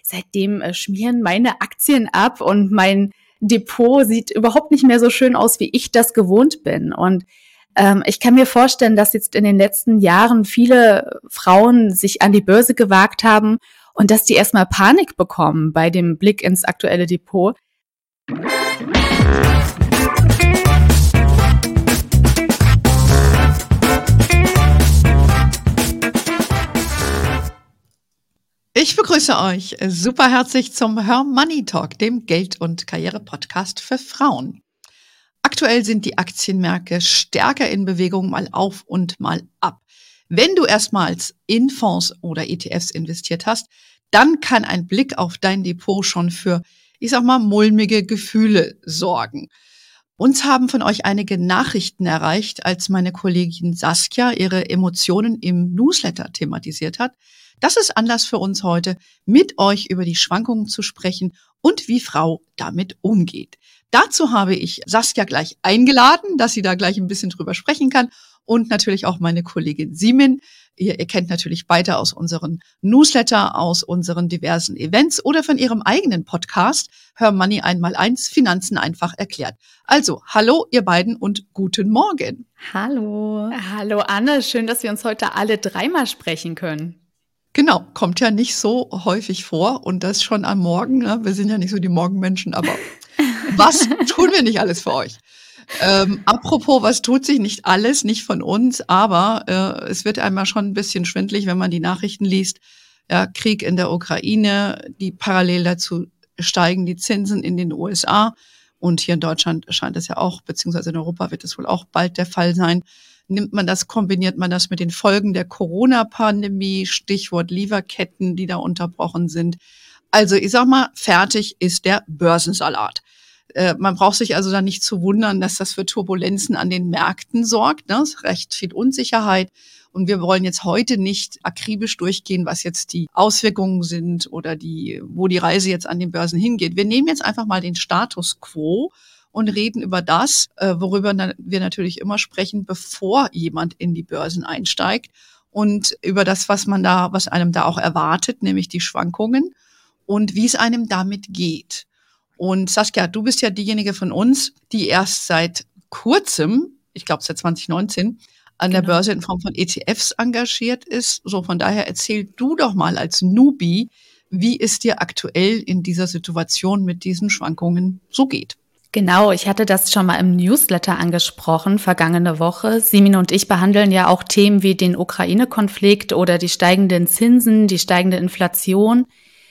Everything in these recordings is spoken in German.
seitdem schmieren meine Aktien ab und mein Depot sieht überhaupt nicht mehr so schön aus, wie ich das gewohnt bin. Und ich kann mir vorstellen, dass jetzt in den letzten Jahren viele Frauen sich an die Börse gewagt haben und dass die erstmal Panik bekommen bei dem Blick ins aktuelle Depot. Ich begrüße euch super herzlich zum Her Money Talk, dem Geld- und Karriere-Podcast für Frauen. Aktuell sind die Aktienmärkte stärker in Bewegung, mal auf und mal ab. Wenn du erstmals in Fonds oder ETFs investiert hast, dann kann ein Blick auf dein Depot schon für, mulmige Gefühle sorgen. Uns haben von euch einige Nachrichten erreicht, als meine Kollegin Saskia ihre Emotionen im Newsletter thematisiert hat. Das ist Anlass für uns heute, mit euch über die Schwankungen zu sprechen und wie Frau damit umgeht. Dazu habe ich Saskia gleich eingeladen, dass sie da gleich ein bisschen drüber sprechen kann, und natürlich auch meine Kollegin Simin. Ihr kennt natürlich beide aus unseren Newsletter, aus unseren diversen Events oder von ihrem eigenen Podcast Her Money 1x1 Finanzen einfach erklärt. Also, hallo ihr beiden und guten Morgen. Hallo. Hallo Anne, schön, dass wir uns heute alle dreimal sprechen können. Genau, kommt ja nicht so häufig vor und das schon am Morgen. Ne? Wir sind ja nicht so die Morgenmenschen, aber was tun wir nicht alles für euch? Apropos, was tut sich nicht alles, nicht von uns, aber es wird einmal schon ein bisschen schwindelig, wenn man die Nachrichten liest. Ja, Krieg in der Ukraine, die parallel dazu steigen die Zinsen in den USA und hier in Deutschland scheint es ja auch, beziehungsweise in Europa wird es wohl auch bald der Fall sein. Kombiniert man das mit den Folgen der Corona-Pandemie, Stichwort Lieferketten, die da unterbrochen sind. Also fertig ist der Börsensalat. Man braucht sich also da nicht zu wundern, dass das für Turbulenzen an den Märkten sorgt. Ne? Es ist recht viel Unsicherheit. Und wir wollen jetzt heute nicht akribisch durchgehen, was jetzt die Auswirkungen sind oder wo die Reise jetzt an den Börsen hingeht. Wir nehmen jetzt einfach mal den Status quo und reden über das, worüber wir natürlich immer sprechen, bevor jemand in die Börsen einsteigt, und über das, was einem da auch erwartet, nämlich die Schwankungen und wie es einem damit geht. Und Saskia, du bist ja diejenige von uns, die erst seit kurzem, ich glaube seit 2019, an der Börse in Form von ETFs engagiert ist. So, von daher erzähl du doch mal als Newbie, wie es dir aktuell in dieser Situation mit diesen Schwankungen so geht. Genau, ich hatte das schon mal im Newsletter angesprochen, vergangene Woche. Simin und ich behandeln ja auch Themen wie den Ukraine-Konflikt oder die steigenden Zinsen, die steigende Inflation,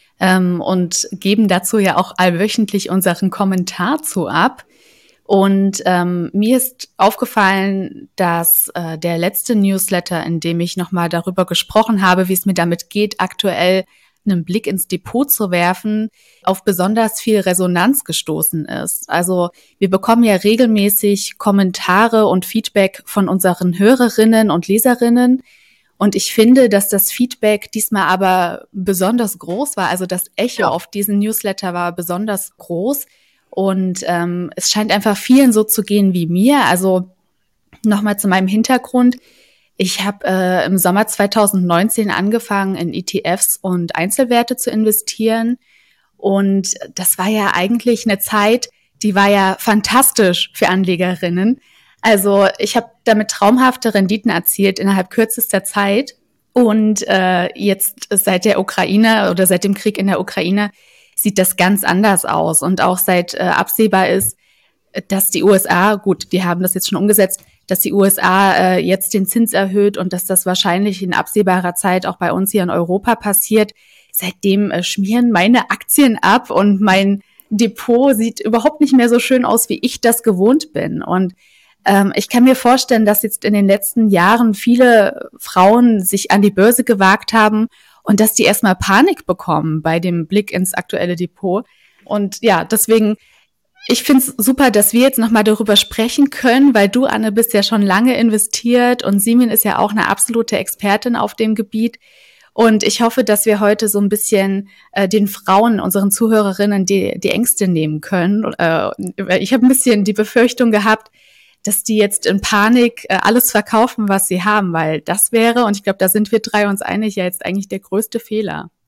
und geben dazu ja auch allwöchentlich unseren Kommentar zu ab. Und mir ist aufgefallen, dass der letzte Newsletter, in dem ich nochmal darüber gesprochen habe, wie es mir damit geht, aktuell einen Blick ins Depot zu werfen, auf besonders viel Resonanz gestoßen ist. Also wir bekommen ja regelmäßig Kommentare und Feedback von unseren Hörerinnen und Leserinnen. Und ich finde, dass das Feedback diesmal aber besonders groß war. Also das Echo auf diesen Newsletter war besonders groß. Und es scheint einfach vielen so zu gehen wie mir. Also nochmal zu meinem Hintergrund. Ich habe im Sommer 2019 angefangen, in ETFs und Einzelwerte zu investieren. Und das war ja eigentlich eine Zeit, die war ja fantastisch für Anlegerinnen. Also ich habe damit traumhafte Renditen erzielt innerhalb kürzester Zeit. Und jetzt seit der Ukraine oder seit dem Krieg in der Ukraine sieht das ganz anders aus. Und auch seit absehbar ist, dass die USA, gut, die haben das jetzt schon umgesetzt, dass die USA jetzt den Zins erhöht und dass das wahrscheinlich in absehbarer Zeit auch bei uns hier in Europa passiert. Seitdem schmieren meine Aktien ab und mein Depot sieht überhaupt nicht mehr so schön aus, wie ich das gewohnt bin. Und ich kann mir vorstellen, dass jetzt in den letzten Jahren viele Frauen sich an die Börse gewagt haben und dass die erstmal Panik bekommen bei dem Blick ins aktuelle Depot. Und ja, deswegen, ich finde es super, dass wir jetzt nochmal darüber sprechen können, weil du, Anne, bist ja schon lange investiert und Simin ist ja auch eine absolute Expertin auf dem Gebiet. Und ich hoffe, dass wir heute so ein bisschen den Frauen, unseren Zuhörerinnen, die Ängste nehmen können. Ich habe ein bisschen die Befürchtung gehabt, dass die jetzt in Panik alles verkaufen, was sie haben, weil das wäre, und ich glaube, da sind wir drei uns einig, ja jetzt eigentlich der größte Fehler.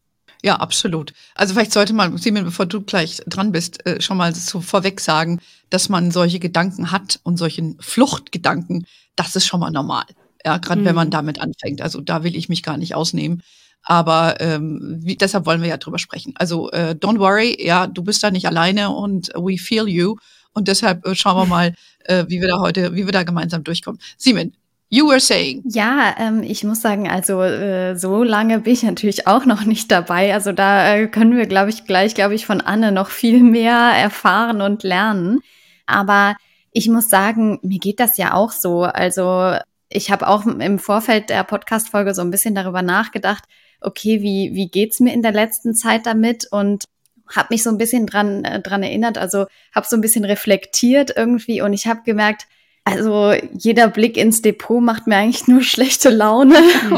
Ja, absolut. Also vielleicht sollte man, Simin, bevor du gleich dran bist, schon mal so vorweg sagen, dass man solche Gedanken hat und solchen Fluchtgedanken, das ist schon mal normal. Ja, gerade wenn man damit anfängt. Also da will ich mich gar nicht ausnehmen. Aber deshalb wollen wir ja drüber sprechen. Also don't worry, ja, du bist da nicht alleine und we feel you. Und deshalb schauen wir mal, wie wir da gemeinsam durchkommen. Simin, you were saying. Ja, ich muss sagen, also so lange bin ich natürlich auch noch nicht dabei. Also da können wir, glaube ich, von Anne noch viel mehr erfahren und lernen. Aber ich muss sagen, mir geht das ja auch so. Also ich habe auch im Vorfeld der Podcast-Folge so ein bisschen darüber nachgedacht, okay, wie geht's mir in der letzten Zeit damit? Und habe mich so ein bisschen dran erinnert, also habe so ein bisschen reflektiert irgendwie und ich habe gemerkt, also jeder Blick ins Depot macht mir eigentlich nur schlechte Laune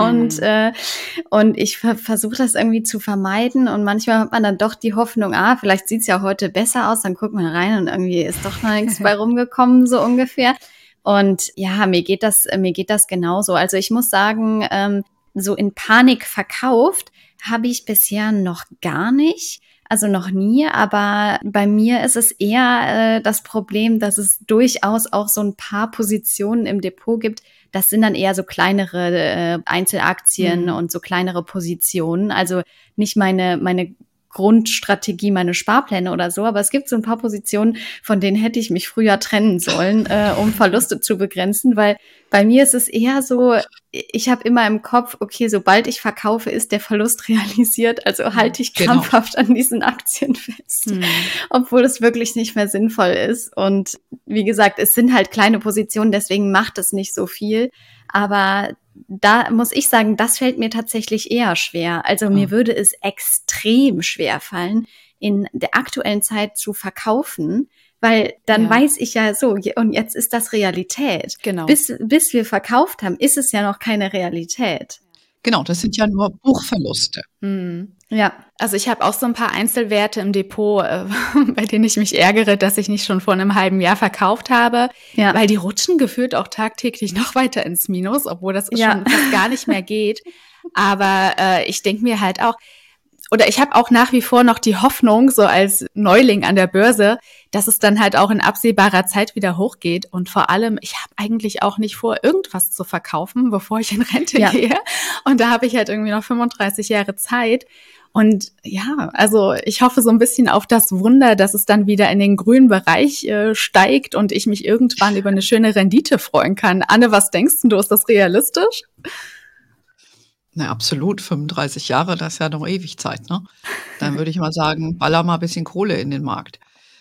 und ich versuche das irgendwie zu vermeiden und manchmal hat man dann doch die Hoffnung, vielleicht sieht's ja heute besser aus, dann guckt man rein und irgendwie ist doch noch nichts bei rumgekommen, so ungefähr. Und ja, mir geht das genauso. Also ich muss sagen, so in Panik verkauft habe ich bisher noch gar nicht. Also noch nie, aber bei mir ist es eher das Problem, dass es durchaus auch so ein paar Positionen im Depot gibt. Das sind dann eher so kleinere Einzelaktien und so kleinere Positionen. Also nicht meine Grundstrategie, meine Sparpläne oder so, aber es gibt so ein paar Positionen, von denen hätte ich mich früher trennen sollen, um Verluste zu begrenzen, weil bei mir ist es eher so, ich habe immer im Kopf, okay, sobald ich verkaufe, ist der Verlust realisiert, also halte ich krampfhaft an diesen Aktien fest, obwohl es wirklich nicht mehr sinnvoll ist. Und wie gesagt, es sind halt kleine Positionen, deswegen macht es nicht so viel, aber da muss ich sagen, das fällt mir tatsächlich eher schwer. Also mir würde es extrem schwer fallen, in der aktuellen Zeit zu verkaufen, weil dann weiß ich ja so, und jetzt ist das Realität. Genau. Bis wir verkauft haben, ist es ja noch keine Realität. Genau, das sind ja nur Buchverluste. Ja. Also ich habe auch so ein paar Einzelwerte im Depot, bei denen ich mich ärgere, dass ich nicht schon vor einem halben Jahr verkauft habe, weil die rutschen gefühlt auch tagtäglich noch weiter ins Minus, obwohl das schon fast gar nicht mehr geht. Aber ich denke mir halt auch, oder ich habe auch nach wie vor noch die Hoffnung, so als Neuling an der Börse, dass es dann halt auch in absehbarer Zeit wieder hochgeht. Und vor allem, ich habe eigentlich auch nicht vor, irgendwas zu verkaufen, bevor ich in Rente gehe. Und da habe ich halt irgendwie noch 35 Jahre Zeit. Und ja, also ich hoffe so ein bisschen auf das Wunder, dass es dann wieder in den grünen Bereich steigt und ich mich irgendwann über eine schöne Rendite freuen kann. Anne, was denkst du, ist das realistisch? Na, absolut. 35 Jahre, das ist ja noch ewig Zeit, ne? Dann würde ich mal sagen, baller mal ein bisschen Kohle in den Markt.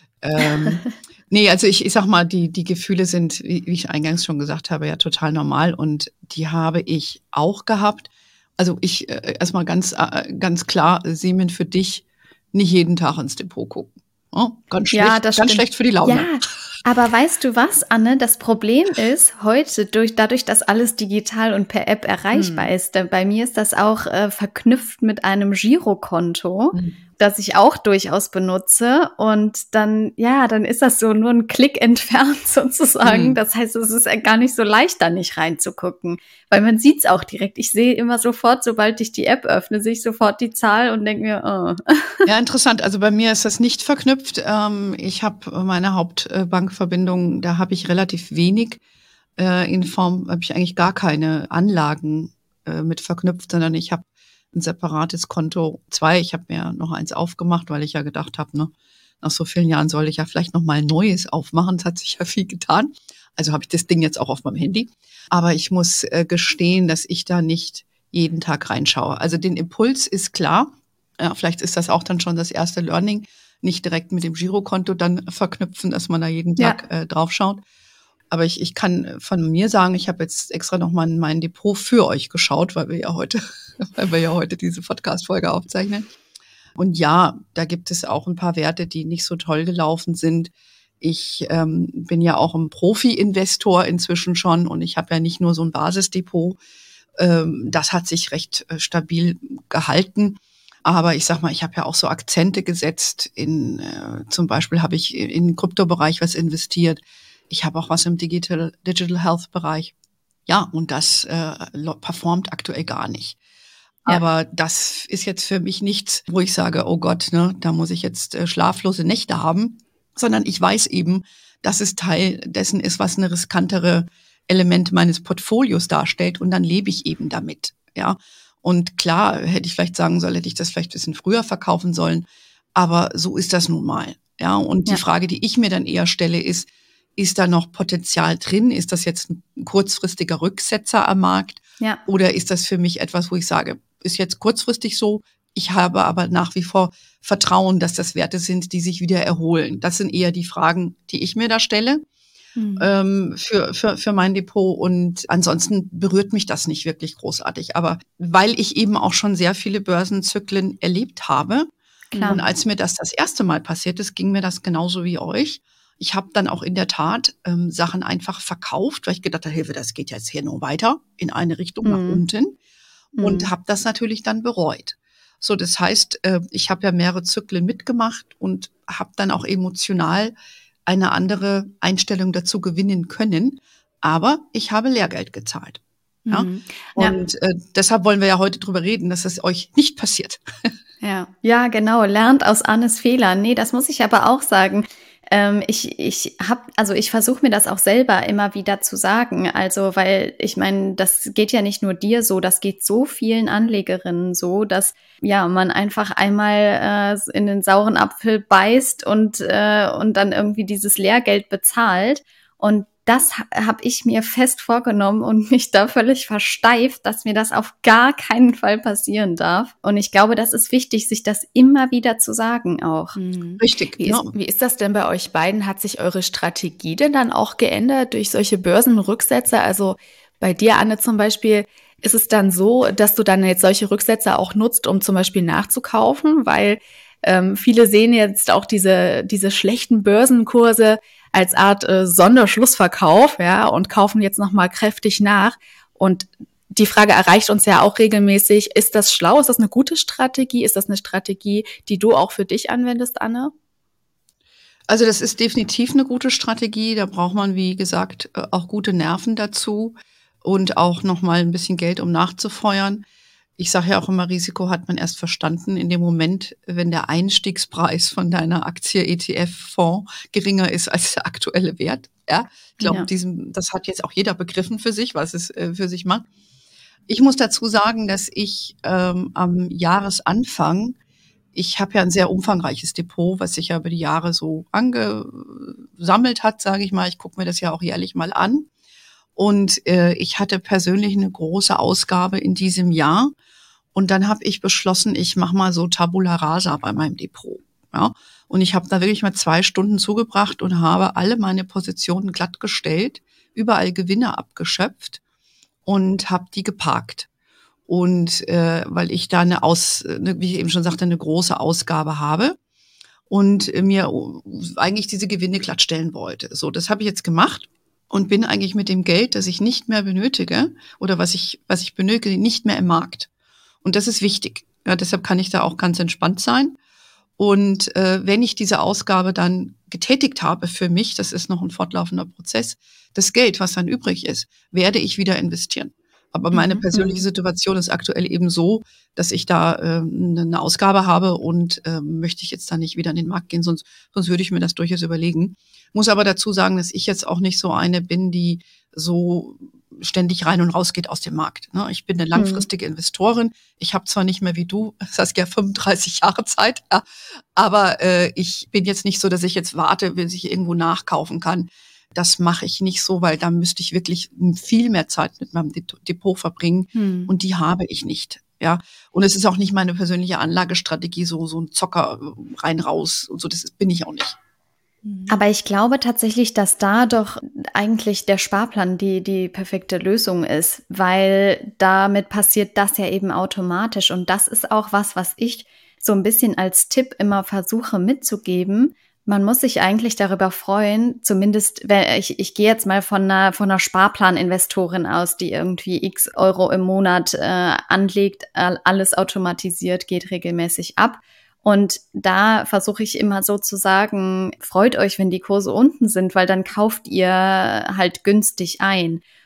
Nee, also ich sag mal, die Gefühle sind, wie ich eingangs schon gesagt habe, ja total normal und die habe ich auch gehabt. Also ich erstmal ganz klar, Simin, für dich nicht jeden Tag ins Depot gucken. Oh, ganz schlecht, ganz schlecht für die Laune. Ja, aber weißt du was, Anne? Das Problem ist heute, dadurch, dass alles digital und per App erreichbar ist, bei mir ist das auch verknüpft mit einem Girokonto, das ich auch durchaus benutze. Und dann ist das so nur ein Klick entfernt sozusagen. Das heißt, es ist gar nicht so leicht, da nicht reinzugucken. Weil man sieht's auch direkt. Ich sehe immer sofort, sobald ich die App öffne, sehe ich sofort die Zahl und denke mir, oh. Ja, interessant. Also bei mir ist das nicht verknüpft. Ich habe meine Hauptbankverbindung, da habe ich relativ wenig. In Form habe ich eigentlich gar keine Anlagen mit verknüpft, sondern ich habe ein separates Konto. Ich habe mir noch eins aufgemacht, weil ich ja gedacht habe, ne, nach so vielen Jahren soll ich ja vielleicht noch mal ein neues aufmachen. Es hat sich ja viel getan. Also habe ich das Ding jetzt auch auf meinem Handy. Aber ich muss gestehen, dass ich da nicht jeden Tag reinschaue. Also den Impuls ist klar. Ja, vielleicht ist das auch dann schon das erste Learning. Nicht direkt mit dem Girokonto dann verknüpfen, dass man da jeden Tag drauf schaut. Aber ich kann von mir sagen, ich habe jetzt extra noch mal in mein Depot für euch geschaut, weil wir ja heute diese Podcast-Folge aufzeichnen. Und ja, da gibt es auch ein paar Werte, die nicht so toll gelaufen sind. Ich bin ja auch ein Profi-Investor inzwischen schon und ich habe ja nicht nur so ein Basisdepot. Das hat sich recht stabil gehalten. Aber ich sag mal, ich habe ja auch so Akzente gesetzt. Zum Beispiel habe ich in den Kryptobereich was investiert. Ich habe auch was im Digital Health Bereich. Ja, und das performt aktuell gar nicht. Aber das ist jetzt für mich nichts, wo ich sage, oh Gott, ne, da muss ich jetzt schlaflose Nächte haben, sondern ich weiß eben, dass es Teil dessen ist, was eine riskantere Element meines Portfolios darstellt, und dann lebe ich eben damit, ja. Und klar, hätte ich vielleicht sagen sollen, hätte ich das vielleicht ein bisschen früher verkaufen sollen, aber so ist das nun mal, ja. Und die Frage, die ich mir dann eher stelle, ist da noch Potenzial drin? Ist das jetzt ein kurzfristiger Rücksetzer am Markt? Ja. Oder ist das für mich etwas, wo ich sage, ist jetzt kurzfristig so, ich habe aber nach wie vor Vertrauen, dass das Werte sind, die sich wieder erholen. Das sind eher die Fragen, die ich mir da stelle für mein Depot. Und ansonsten berührt mich das nicht wirklich großartig. Aber weil ich eben auch schon sehr viele Börsenzyklen erlebt habe, und als mir das erste Mal passiert ist, ging mir das genauso wie euch. Ich habe dann auch in der Tat Sachen einfach verkauft, weil ich gedacht habe, das geht jetzt hier nur weiter in eine Richtung nach unten, und habe das natürlich dann bereut. So, das heißt, ich habe ja mehrere Zyklen mitgemacht und habe dann auch emotional eine andere Einstellung dazu gewinnen können. Aber ich habe Lehrgeld gezahlt. Ja? Und deshalb wollen wir ja heute drüber reden, dass es euch nicht passiert. Ja, genau. Lernt aus Annes Fehlern. Nee, das muss ich aber auch sagen. Ich versuche mir das auch selber immer wieder zu sagen. Also, weil ich meine, das geht ja nicht nur dir so, das geht so vielen Anlegerinnen so, dass man einfach einmal in den sauren Apfel beißt und dann irgendwie dieses Lehrgeld bezahlt. Und das habe ich mir fest vorgenommen und mich da völlig versteift, dass mir das auf gar keinen Fall passieren darf. Und ich glaube, das ist wichtig, sich das immer wieder zu sagen auch. Richtig. Wie ist das denn bei euch beiden? Hat sich eure Strategie denn dann auch geändert durch solche Börsenrücksätze? Also bei dir, Anne, zum Beispiel, ist es dann so, dass du dann jetzt solche Rücksätze auch nutzt, um zum Beispiel nachzukaufen? Weil viele sehen jetzt auch diese schlechten Börsenkurse als Art Sonderschlussverkauf, und kaufen jetzt nochmal kräftig nach. Und die Frage erreicht uns ja auch regelmäßig, ist das schlau? Ist das eine gute Strategie? Ist das eine Strategie, die du auch für dich anwendest, Anne? Also das ist definitiv eine gute Strategie. Da braucht man, wie gesagt, auch gute Nerven dazu und auch nochmal ein bisschen Geld, um nachzufeuern. Ich sage ja auch immer, Risiko hat man erst verstanden in dem Moment, wenn der Einstiegspreis von deiner Aktie, ETF, Fonds geringer ist als der aktuelle Wert. Ja, ich glaube, das hat jetzt auch jeder begriffen für sich, was es für sich macht. Ich muss dazu sagen, dass ich am Jahresanfang, ich habe ja ein sehr umfangreiches Depot, was sich ja über die Jahre so angesammelt hat, sage ich mal. Ich gucke mir das ja auch jährlich mal an. Und ich hatte persönlich eine große Ausgabe in diesem Jahr. Und dann habe ich beschlossen, ich mache mal so Tabula Rasa bei meinem Depot. Ja? Und ich habe da wirklich mal 2 Stunden zugebracht und habe alle meine Positionen glattgestellt, überall Gewinne abgeschöpft und habe die geparkt. Und weil ich da wie ich eben schon sagte, eine große Ausgabe habe und mir eigentlich diese Gewinne glattstellen wollte. So, das habe ich jetzt gemacht. Und bin eigentlich mit dem Geld, das ich nicht mehr benötige oder was ich benötige, nicht mehr im Markt. Und das ist wichtig. Ja, deshalb kann ich da auch ganz entspannt sein. Und wenn ich diese Ausgabe dann getätigt habe für mich, das ist noch ein fortlaufender Prozess, das Geld, was dann übrig ist, werde ich wieder investieren. Aber meine persönliche Situation ist aktuell eben so, dass ich da eine Ausgabe habe und möchte ich jetzt da nicht wieder in den Markt gehen, sonst würde ich mir das durchaus überlegen. Muss aber dazu sagen, dass ich jetzt auch nicht so eine bin, die so ständig rein und raus geht aus dem Markt. Ne? Ich bin eine langfristige Investorin. Ich habe zwar nicht mehr wie du, Saskia, 35 Jahre Zeit, aber ich bin jetzt nicht so, dass ich jetzt warte, bis ich irgendwo nachkaufen kann. Das mache ich nicht so, weil da müsste ich wirklich viel mehr Zeit mit meinem Depot verbringen und die habe ich nicht. Ja, und es ist auch nicht meine persönliche Anlagestrategie, so ein Zocker rein raus und so. Bin ich auch nicht. Aber ich glaube tatsächlich, dass da doch eigentlich der Sparplan die perfekte Lösung ist, weil damit passiert das ja eben automatisch. Und das ist auch was ich so ein bisschen als Tipp immer versuche mitzugeben. Man muss sich eigentlich darüber freuen, zumindest, ich gehe jetzt mal von einer Sparplaninvestorin aus, die irgendwie x Euro im Monat anlegt, alles automatisiert, geht regelmäßig ab. Und da versuche ich immer so zu sagen, freut euch, wenn die Kurse unten sind, weil dann kauft ihr halt günstig ein.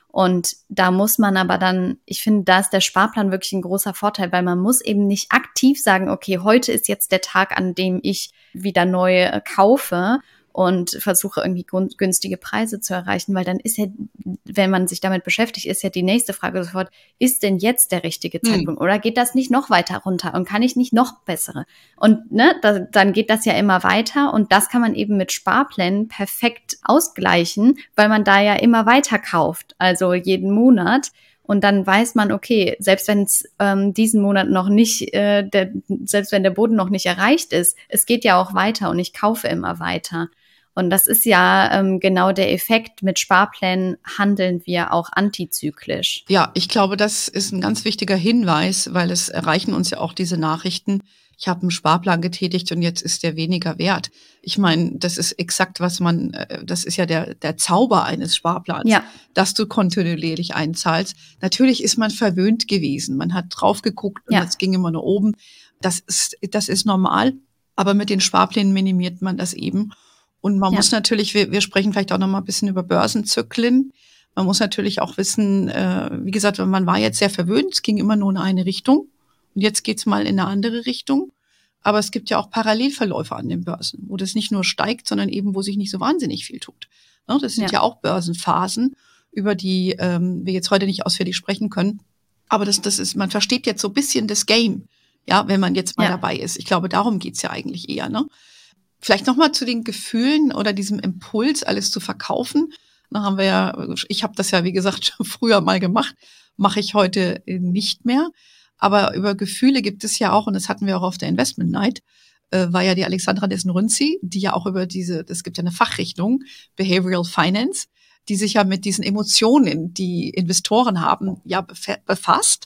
Und da muss man aber dann, ich finde, da ist der Sparplan wirklich ein großer Vorteil, weil man muss eben nicht aktiv sagen, okay, heute ist jetzt der Tag, an dem ich wieder neu kaufe und versuche irgendwie günstige Preise zu erreichen, weil dann ist ja, wenn man sich damit beschäftigt, ist ja die nächste Frage sofort, ist denn jetzt der richtige Zeitpunkt oder geht das nicht noch weiter runter und kann ich nicht noch bessere? Und dann geht das ja immer weiter und das kann man eben mit Sparplänen perfekt ausgleichen, weil man da ja immer weiter kauft, also jeden Monat. Und dann weiß man, okay, selbst wenn es diesen Monat noch nicht, selbst wenn der Boden noch nicht erreicht ist, es geht ja auch weiter und ich kaufe immer weiter. Und das ist ja genau der Effekt. Mit Sparplänen handeln wir auch antizyklisch. Ja, ich glaube, das ist ein ganz wichtiger Hinweis, weil es erreichen uns ja auch diese Nachrichten. Ich habe einen Sparplan getätigt und jetzt ist der weniger wert. Ich meine, das ist exakt, das ist ja der Zauber eines Sparplans, ja, dass du kontinuierlich einzahlst. Natürlich ist man verwöhnt gewesen. Man hat drauf geguckt und es ging immer nach oben. Das ist normal, aber mit den Sparplänen minimiert man das eben. Und man muss natürlich, wir sprechen vielleicht auch noch mal ein bisschen über Börsenzyklen. Man muss natürlich auch wissen, wie gesagt, man war jetzt sehr verwöhnt, es ging immer nur in eine Richtung. Und jetzt geht's mal in eine andere Richtung. Aber es gibt ja auch Parallelverläufe an den Börsen, wo das nicht nur steigt, sondern eben, wo sich nicht so wahnsinnig viel tut. Das sind ja auch Börsenphasen, über die wir jetzt heute nicht ausführlich sprechen können. Aber das ist, man versteht jetzt so ein bisschen das Game, ja, wenn man jetzt mal dabei ist. Ich glaube, darum geht's ja eigentlich eher, ne? Vielleicht nochmal zu den Gefühlen oder diesem Impuls, alles zu verkaufen. Da haben wir ich habe das ja, wie gesagt, schon früher mal gemacht, mache ich heute nicht mehr. Aber über Gefühle gibt es ja auch, und das hatten wir auch auf der Investment Night, war ja die Alexandra Desno-Runzi, die ja auch über es gibt ja eine Fachrichtung, Behavioral Finance, die sich ja mit diesen Emotionen, die Investoren haben, ja befasst.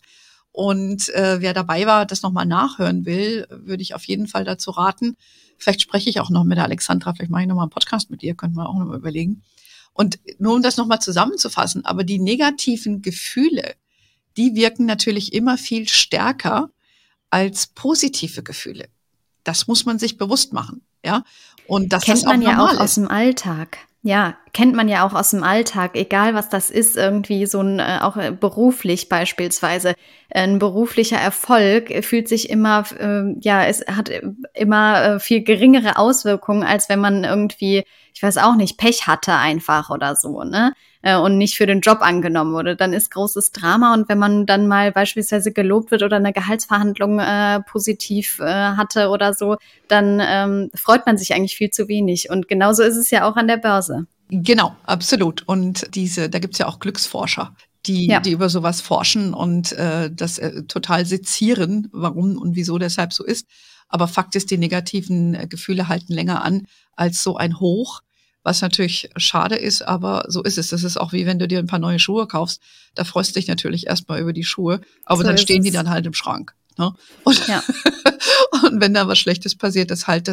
Und wer dabei war, das nochmal nachhören will, würde ich auf jeden Fall dazu raten. Vielleicht spreche ich auch noch mit der Alexandra, vielleicht mache ich nochmal einen Podcast mit ihr, könnten wir auch nochmal überlegen. Und nur um das nochmal zusammenzufassen, aber die negativen Gefühle, die wirken natürlich immer viel stärker als positive Gefühle. Das muss man sich bewusst machen, ja. Und das kennt man ja auch aus dem Alltag. Ja, kennt man ja auch aus dem Alltag, egal was das ist, irgendwie so ein, auch beruflich beispielsweise, ein beruflicher Erfolg fühlt sich immer, es hat immer viel geringere Auswirkungen, als wenn man irgendwie, ich weiß auch nicht, Pech hatte einfach oder so, ne? Und nicht für den Job angenommen wurde, dann ist großes Drama. Und wenn man dann mal beispielsweise gelobt wird oder eine Gehaltsverhandlung positiv hatte oder so, dann freut man sich eigentlich viel zu wenig. Und genauso ist es ja auch an der Börse. Genau, absolut. Und da gibt's ja auch Glücksforscher, die über sowas forschen und das total sezieren, warum und wieso deshalb so ist. Aber Fakt ist, die negativen Gefühle halten länger an als so ein Hoch. Was natürlich schade ist, aber so ist es. Das ist auch wie wenn du dir ein paar neue Schuhe kaufst. Da freust du dich natürlich erstmal über die Schuhe, aber so dann stehen die dann halt im Schrank. Ne? Und wenn da was Schlechtes passiert,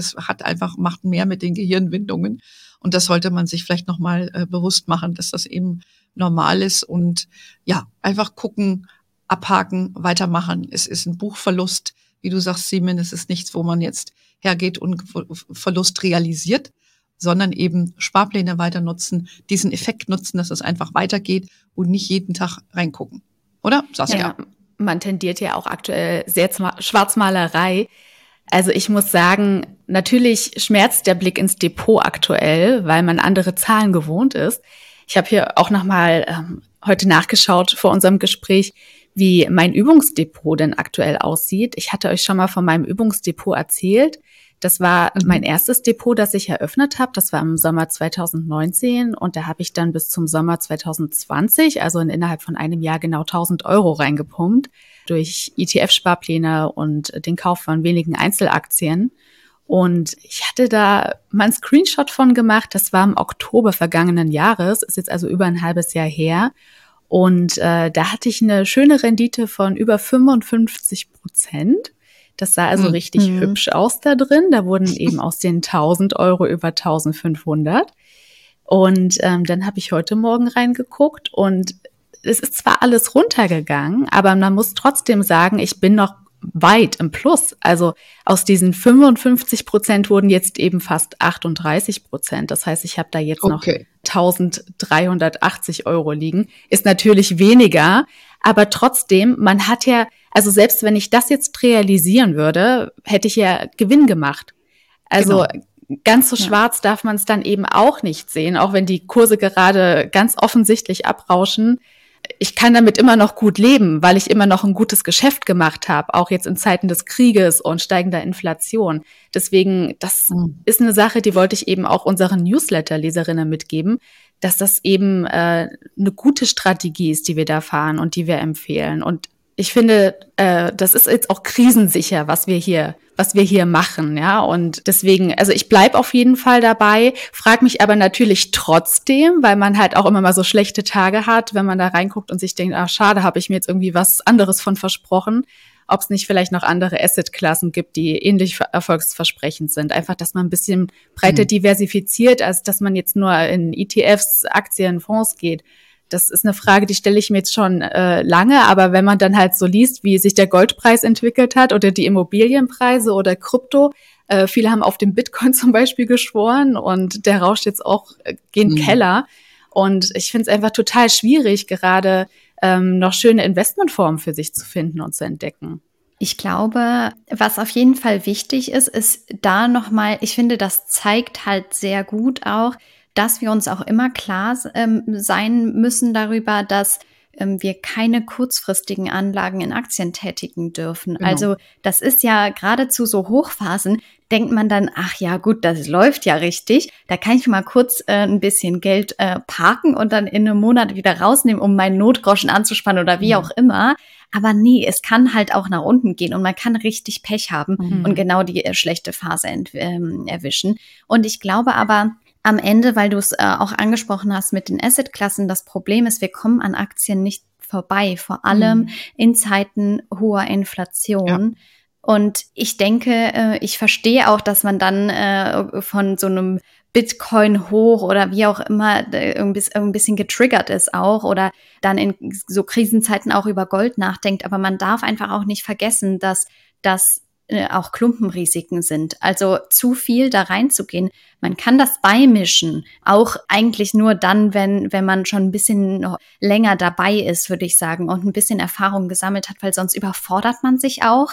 macht mehr mit den Gehirnwindungen. Und das sollte man sich vielleicht nochmal bewusst machen, dass das eben normal ist. Und ja, einfach gucken, abhaken, weitermachen. Es ist ein Buchverlust. Wie du sagst, Simin, es ist nichts, wo man jetzt hergeht und Verlust realisiert, sondern eben Sparpläne weiter nutzen, diesen Effekt nutzen, dass es einfach weitergeht und nicht jeden Tag reingucken. Oder, Saskia? Ja, man tendiert ja auch aktuell sehr zur Schwarzmalerei. Also ich muss sagen, natürlich schmerzt der Blick ins Depot aktuell, weil man andere Zahlen gewohnt ist. Ich habe hier auch nochmal heute nachgeschaut vor unserem Gespräch, wie mein Übungsdepot denn aktuell aussieht. Ich hatte euch schon mal von meinem Übungsdepot erzählt. Das war mein erstes Depot, das ich eröffnet habe. Das war im Sommer 2019 und da habe ich dann bis zum Sommer 2020, also innerhalb von einem Jahr, genau 1.000 € reingepumpt durch ETF-Sparpläne und den Kauf von wenigen Einzelaktien. Und ich hatte da mal einen Screenshot von gemacht. Das war im Oktober vergangenen Jahres, ist jetzt also über ein halbes Jahr her. Und da hatte ich eine schöne Rendite von über 55%. Das sah also richtig hübsch aus da drin. Da wurden eben aus den 1.000 € über 1.500. Und dann habe ich heute Morgen reingeguckt und es ist zwar alles runtergegangen, aber man muss trotzdem sagen, ich bin noch weit im Plus. Also aus diesen 55% wurden jetzt eben fast 38%. Das heißt, ich habe da jetzt noch 1.380 € liegen. Ist natürlich weniger, aber trotzdem, man hat ja, also selbst wenn ich das jetzt realisieren würde, hätte ich ja Gewinn gemacht. Also ganz so schwarz darf man es dann eben auch nicht sehen, auch wenn die Kurse gerade ganz offensichtlich abrauschen. Ich kann damit immer noch gut leben, weil ich immer noch ein gutes Geschäft gemacht habe, auch jetzt in Zeiten des Krieges und steigender Inflation. Deswegen, das ist eine Sache, die wollte ich eben auch unseren Newsletter-Leserinnen mitgeben, dass das eben eine gute Strategie ist, die wir da fahren und die wir empfehlen. Und ich finde, das ist jetzt auch krisensicher, was wir hier machen, ja. Und deswegen, also ich bleib auf jeden Fall dabei, frage mich aber natürlich trotzdem, weil man halt auch immer mal so schlechte Tage hat, wenn man da reinguckt und sich denkt, schade, habe ich mir jetzt irgendwie was anderes von versprochen, ob es nicht vielleicht noch andere Assetklassen gibt, die ähnlich erfolgsversprechend sind. Einfach, dass man ein bisschen breiter diversifiziert, als dass man jetzt nur in ETFs, Aktien, Fonds geht. Das ist eine Frage, die stelle ich mir jetzt schon lange, aber wenn man dann halt so liest, wie sich der Goldpreis entwickelt hat oder die Immobilienpreise oder Krypto, viele haben auf den Bitcoin zum Beispiel geschworen und der rauscht jetzt auch gen Keller. Und ich finde es einfach total schwierig, gerade noch schöne Investmentformen für sich zu finden und zu entdecken. Ich glaube, was auf jeden Fall wichtig ist da nochmal, ich finde, das zeigt halt sehr gut auch, dass wir uns auch immer klar sein müssen darüber, dass wir keine kurzfristigen Anlagen in Aktien tätigen dürfen. Genau. Also das ist ja geradezu so Hochphasen, denkt man dann, ach ja gut, das läuft ja richtig, da kann ich mal kurz ein bisschen Geld parken und dann in einem Monat wieder rausnehmen, um meinen Notgroschen anzuspannen oder wie auch immer. Aber nee, es kann halt auch nach unten gehen und man kann richtig Pech haben und genau die schlechte Phase erwischen. Und ich glaube aber, am Ende, weil du es auch angesprochen hast mit den Assetklassen, das Problem ist, wir kommen an Aktien nicht vorbei, vor allem in Zeiten hoher Inflation. Ja. Und ich denke, ich verstehe auch, dass man dann von so einem Bitcoin hoch oder wie auch immer ein bisschen getriggert ist auch oder dann in so Krisenzeiten auch über Gold nachdenkt. Aber man darf einfach auch nicht vergessen, dass das auch Klumpenrisiken sind. Also zu viel da reinzugehen. Man kann das beimischen, auch eigentlich nur dann, wenn man schon ein bisschen länger dabei ist, würde ich sagen, und ein bisschen Erfahrung gesammelt hat, weil sonst überfordert man sich auch.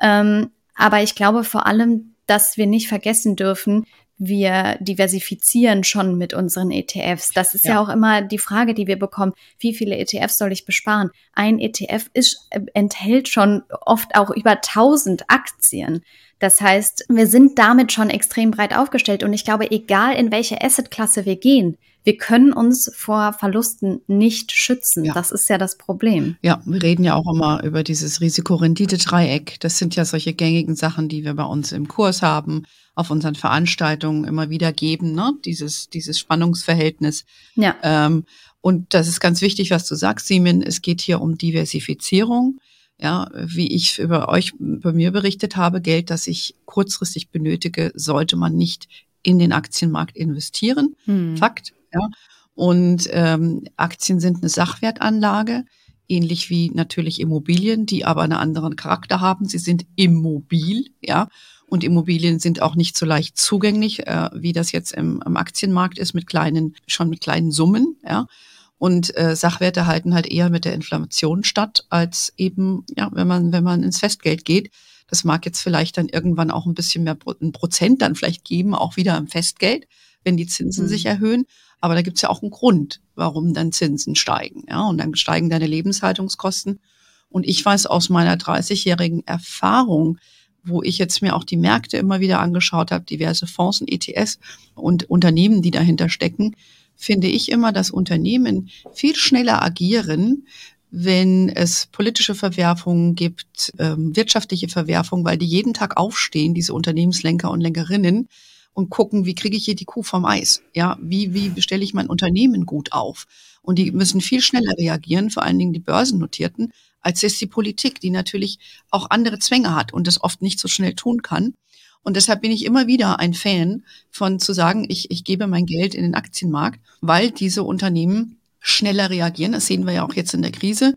Aber ich glaube vor allem, dass wir nicht vergessen dürfen, wir diversifizieren schon mit unseren ETFs. Das ist ja auch immer die Frage, die wir bekommen. Wie viele ETFs soll ich besparen? Ein ETF enthält schon oft auch über 1000 Aktien. Das heißt, wir sind damit schon extrem breit aufgestellt. Und ich glaube, egal in welche Assetklasse wir gehen, wir können uns vor Verlusten nicht schützen. Ja. Das ist ja das Problem. Ja, wir reden ja auch immer über dieses Risiko-Rendite-Dreieck. Das sind ja solche gängigen Sachen, die wir bei uns im Kurs haben, auf unseren Veranstaltungen immer wieder geben, ne? Dieses Spannungsverhältnis. Ja. Und das ist ganz wichtig, was du sagst, Simin. Es geht hier um Diversifizierung. Ja, wie ich bei mir berichtet habe, Geld, das ich kurzfristig benötige, sollte man nicht in den Aktienmarkt investieren. Fakt. Ja. Und Aktien sind eine Sachwertanlage, ähnlich wie natürlich Immobilien, die aber einen anderen Charakter haben. Sie sind immobil, ja. Und Immobilien sind auch nicht so leicht zugänglich, wie das jetzt im Aktienmarkt ist, mit kleinen Summen, ja. Und Sachwerte halten halt eher mit der Inflation statt, als eben, ja, wenn man ins Festgeld geht. Das mag jetzt vielleicht dann irgendwann auch ein bisschen mehr ein Prozent dann vielleicht geben, auch wieder im Festgeld, wenn die Zinsen sich erhöhen. Aber da gibt's ja auch einen Grund, warum dann Zinsen steigen, ja. Und dann steigen deine Lebenshaltungskosten. Und ich weiß aus meiner 30-jährigen Erfahrung, wo ich jetzt mir auch die Märkte immer wieder angeschaut habe, diverse Fonds und ETFs und Unternehmen, die dahinter stecken, finde ich immer, dass Unternehmen viel schneller agieren, wenn es politische Verwerfungen gibt, wirtschaftliche Verwerfungen, weil die jeden Tag aufstehen, diese Unternehmenslenker und Lenkerinnen, und gucken, wie kriege ich hier die Kuh vom Eis? Ja, wie stelle ich mein Unternehmen gut auf? Und die müssen viel schneller reagieren, vor allen Dingen die Börsennotierten, als ist die Politik, die natürlich auch andere Zwänge hat und das oft nicht so schnell tun kann. Und deshalb bin ich immer wieder ein Fan von zu sagen, ich gebe mein Geld in den Aktienmarkt, weil diese Unternehmen schneller reagieren. Das sehen wir ja auch jetzt in der Krise.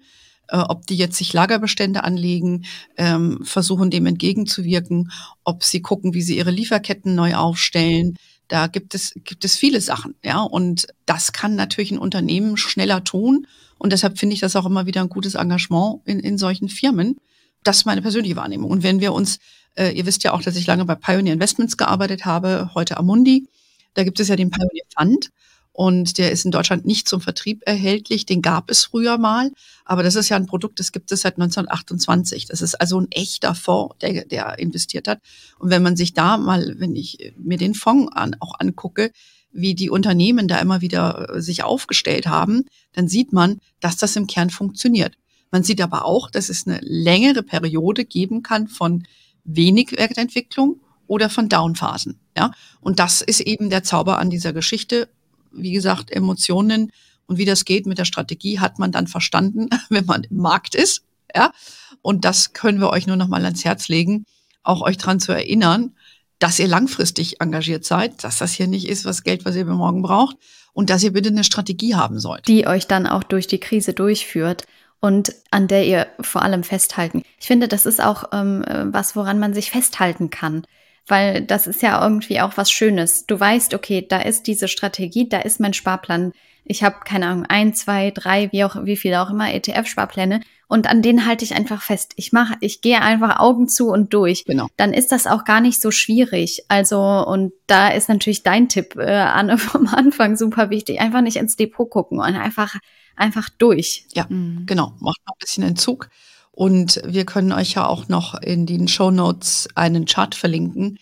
ob die jetzt sich Lagerbestände anlegen, versuchen dem entgegenzuwirken, ob sie gucken, wie sie ihre Lieferketten neu aufstellen. Da gibt es viele Sachen, ja. Und das kann natürlich ein Unternehmen schneller tun. Und deshalb finde ich das auch immer wieder ein gutes Engagement in solchen Firmen. Das ist meine persönliche Wahrnehmung. Und wenn wir uns, ihr wisst ja auch, dass ich lange bei Pioneer Investments gearbeitet habe, heute Amundi. Da gibt es ja den Pioneer Fund. Und der ist in Deutschland nicht zum Vertrieb erhältlich. Den gab es früher mal. Aber das ist ja ein Produkt, das gibt es seit 1928. Das ist also ein echter Fonds, der investiert hat. Und wenn man sich da mal, wenn ich mir den Fonds auch angucke, wie die Unternehmen da immer wieder sich aufgestellt haben, dann sieht man, dass das im Kern funktioniert. Man sieht aber auch, dass es eine längere Periode geben kann von wenig Wertentwicklung oder von Downphasen. Ja? Und das ist eben der Zauber an dieser Geschichte. Wie gesagt, Emotionen und wie das geht mit der Strategie hat man dann verstanden, wenn man im Markt ist. Ja? Und das können wir euch nur noch mal ans Herz legen, auch euch dran zu erinnern, dass ihr langfristig engagiert seid, dass das hier nicht ist, was ihr morgen braucht und dass ihr bitte eine Strategie haben sollt. Die euch dann auch durch die Krise durchführt und an der ihr vor allem festhalten. Ich finde, das ist auch was, woran man sich festhalten kann. Weil das ist ja irgendwie auch was Schönes. Du weißt, okay, da ist diese Strategie, da ist mein Sparplan. Ich habe, keine Ahnung, 1, 2, 3, wie viele auch immer, ETF-Sparpläne. Und an denen halte ich einfach fest. Ich gehe einfach Augen zu und durch. Genau. Dann ist das auch gar nicht so schwierig. Also, und da ist natürlich dein Tipp, Anne, vom Anfang super wichtig. Einfach nicht ins Depot gucken und einfach durch. Ja, genau. Macht noch ein bisschen Entzug. Und wir können euch ja auch noch in den Shownotes einen Chart verlinken,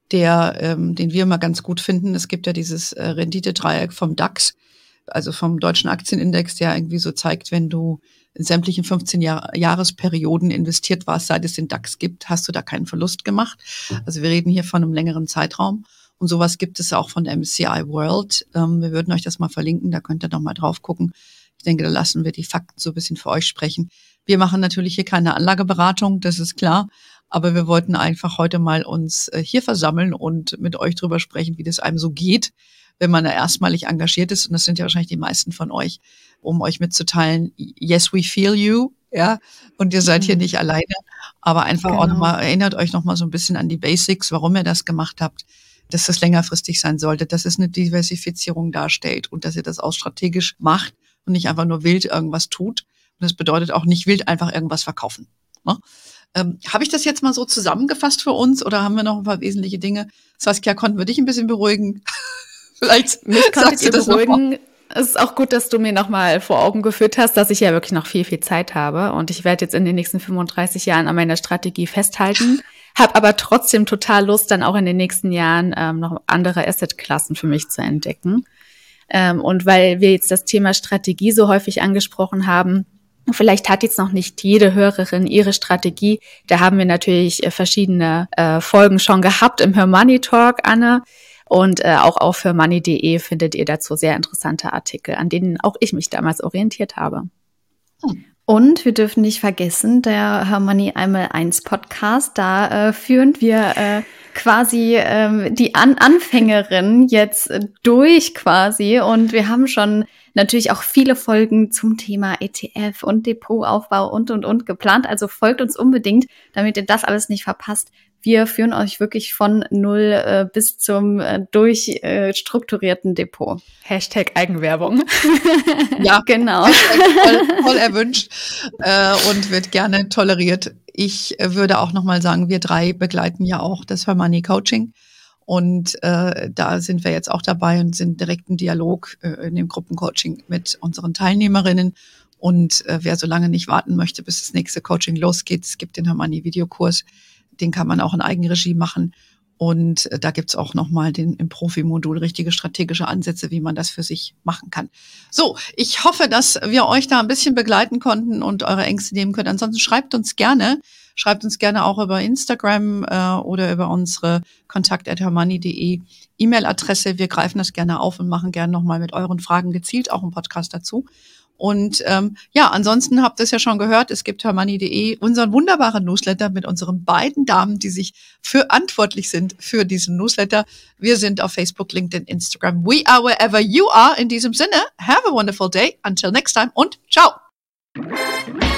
den wir immer ganz gut finden. Es gibt ja dieses Renditedreieck vom DAX, also vom Deutschen Aktienindex, der irgendwie so zeigt, wenn du in sämtlichen 15-Jahresperioden investiert warst, seit es den DAX gibt, hast du da keinen Verlust gemacht. Also wir reden hier von einem längeren Zeitraum. Und sowas gibt es auch von der MSCI World. Wir würden euch das mal verlinken, da könnt ihr noch mal drauf gucken. Ich denke, da lassen wir die Fakten so ein bisschen für euch sprechen. Wir machen natürlich hier keine Anlageberatung, das ist klar. Aber wir wollten einfach heute mal uns hier versammeln und mit euch drüber sprechen, wie das einem so geht, wenn man da erstmalig engagiert ist. Und das sind ja wahrscheinlich die meisten von euch, um euch mitzuteilen, yes, we feel you, ja. Und ihr seid hier nicht alleine. Aber einfach auch nochmal, erinnert euch nochmal so ein bisschen an die Basics, warum ihr das gemacht habt, dass das längerfristig sein sollte, dass es eine Diversifizierung darstellt und dass ihr das auch strategisch macht und nicht einfach nur wild irgendwas tut. Und das bedeutet auch nicht wild einfach irgendwas verkaufen. Ne? Habe ich das jetzt mal so zusammengefasst für uns oder haben wir noch ein paar wesentliche Dinge? Saskia, konnten wir dich ein bisschen beruhigen? Vielleicht mich konntet ihr beruhigen. Es ist auch gut, dass du mir nochmal vor Augen geführt hast, dass ich ja wirklich noch viel, viel Zeit habe. Und ich werde jetzt in den nächsten 35 Jahren an meiner Strategie festhalten. Habe aber trotzdem total Lust, dann auch in den nächsten Jahren noch andere Assetklassen für mich zu entdecken. Und weil wir jetzt das Thema Strategie so häufig angesprochen haben, vielleicht hat jetzt noch nicht jede Hörerin ihre Strategie. Da haben wir natürlich verschiedene Folgen schon gehabt im Her Money Talk, Anne. Und auch auf hermoney.de findet ihr dazu sehr interessante Artikel, an denen auch ich mich damals orientiert habe. Und wir dürfen nicht vergessen, der Her Money einmal 1 Podcast, da führen wir quasi die Anfängerin jetzt durch quasi. Und wir haben schon natürlich auch viele Folgen zum Thema ETF und Depotaufbau und geplant. Also folgt uns unbedingt, damit ihr das alles nicht verpasst. Wir führen euch wirklich von null bis zum durchstrukturierten Depot. Hashtag Eigenwerbung. Ja, genau. Voll erwünscht und wird gerne toleriert. Ich würde auch nochmal sagen, wir 3 begleiten ja auch das Her Money Coaching. Und da sind wir jetzt auch dabei und sind direkt im Dialog in dem Gruppencoaching mit unseren Teilnehmerinnen. Und wer so lange nicht warten möchte, bis das nächste Coaching losgeht, es gibt den Her Money Videokurs. Den kann man auch in Eigenregie machen. Und da gibt's auch nochmal im Profi-Modul richtige strategische Ansätze, wie man das für sich machen kann. So, ich hoffe, dass wir euch da ein bisschen begleiten konnten und eure Ängste nehmen könnt. Ansonsten schreibt uns gerne auch über Instagram oder über unsere kontakt@hermoney.de E-Mail-Adresse. Wir greifen das gerne auf und machen gerne nochmal mit euren Fragen gezielt auch einen Podcast dazu. Und ansonsten habt ihr es ja schon gehört, es gibt hermoney.de unseren wunderbaren Newsletter mit unseren beiden Damen, die sich verantwortlich sind für diesen Newsletter. Wir sind auf Facebook, LinkedIn, Instagram. We are wherever you are. In diesem Sinne, have a wonderful day. Until next time und ciao.